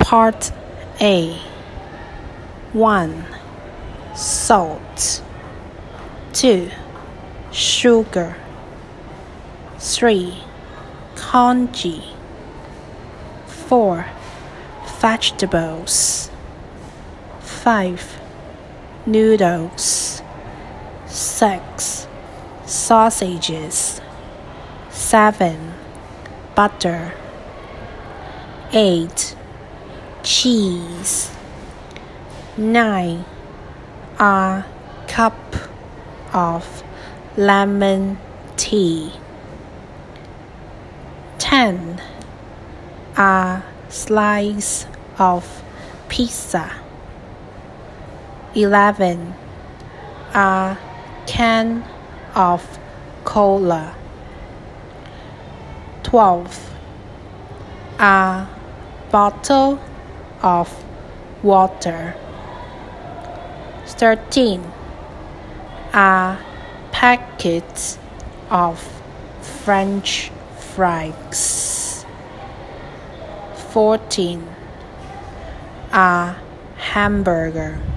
Part A. 1. Salt. 2. Sugar. 3. Congee. 4. Vegetables. 5. Noodles. 6. Sausages. 7. Butter. 8. Cheese. 9. A cup of lemon tea. 10. A slice of pizza. 11. A can of cola. 12. A bottle of water. 13. A packet of French fries. 14. A hamburger.